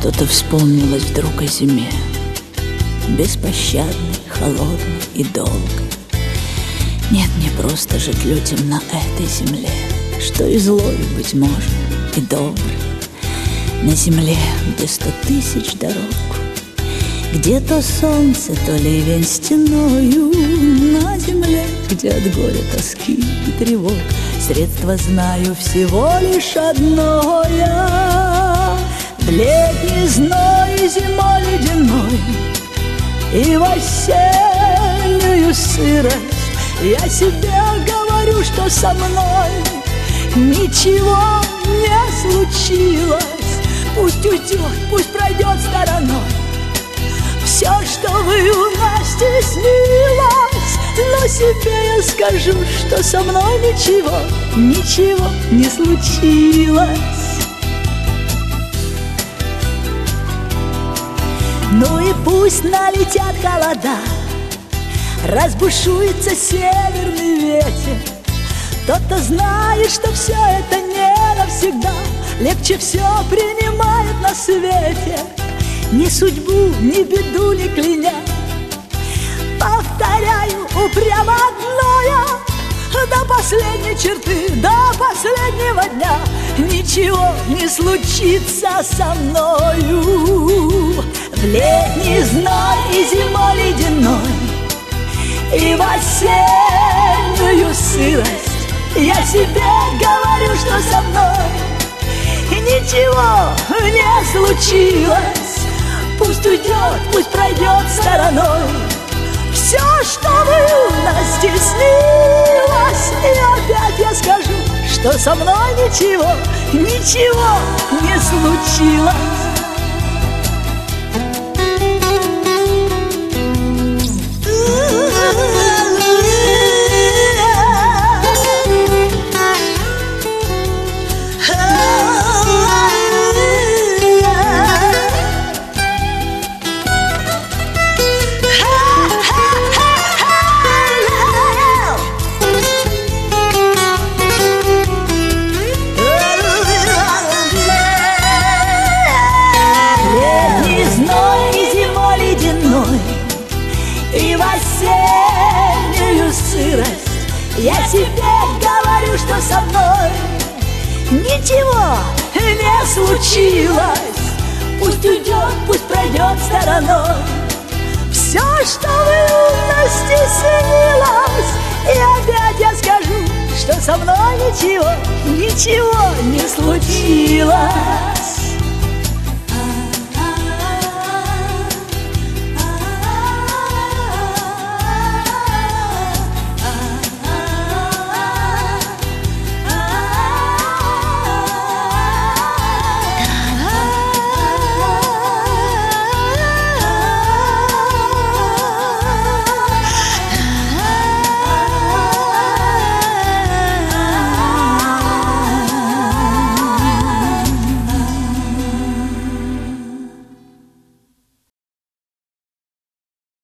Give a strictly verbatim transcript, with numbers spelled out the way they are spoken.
Что-то вспомнилось вдруг о зиме, беспощадной, холодной и долгой. Нет, не просто жить людям на этой земле, что и злой, быть может, и добрый. На земле, где сто тысяч дорог, где то солнце, то ливень стеною. На земле, где от горя, тоски и тревог средства знаю всего лишь одно я. В летний зной и зимой ледяной и в осеннюю сырость я себе говорю, что со мной ничего не случилось. Пусть уйдет, пусть пройдет стороной все, что вы у нас стеснилось, но себе я скажу, что со мной ничего, ничего не случилось. Ну и пусть налетят холода, разбушуется северный ветер, тот-то знает, что все это не навсегда, легче все принимает на свете. Ни судьбу, ни беду не кляня, повторяю упрямо одно я: до последней черты, до последнего дня ничего не случится со мною. В летний зной и зимой ледяной и в осеннюю сырость я себе говорю, что со мной ничего не случилось. Пусть уйдет, пусть пройдет стороной все, что вы у нас стеснилось, и опять я скажу, что со мной ничего, ничего не случилось. И в осеннюю сырость я себе говорю, что со мной ничего не случилось. Пусть уйдет, пусть пройдет стороной все, что вы у нас стеснилось, и опять я скажу, что со мной ничего, ничего не случилось.